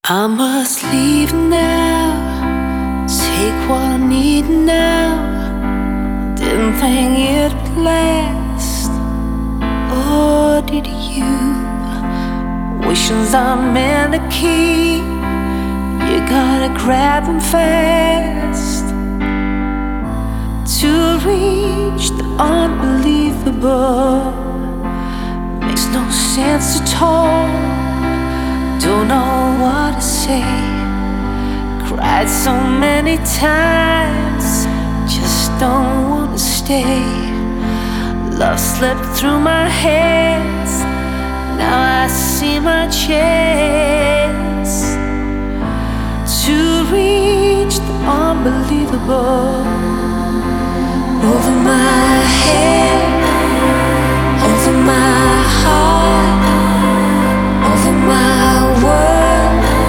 I must leave now, take what I need now. Didn't think it would last, or did you? Wishes I'm meant to keep, you gotta grab them fast to reach the unbelievable. Makes no sense at all, don't know what to say. Cried so many times, just don't wanna stay. Love slipped through my hands, now I see my chance to reach the unbelievable. Over my head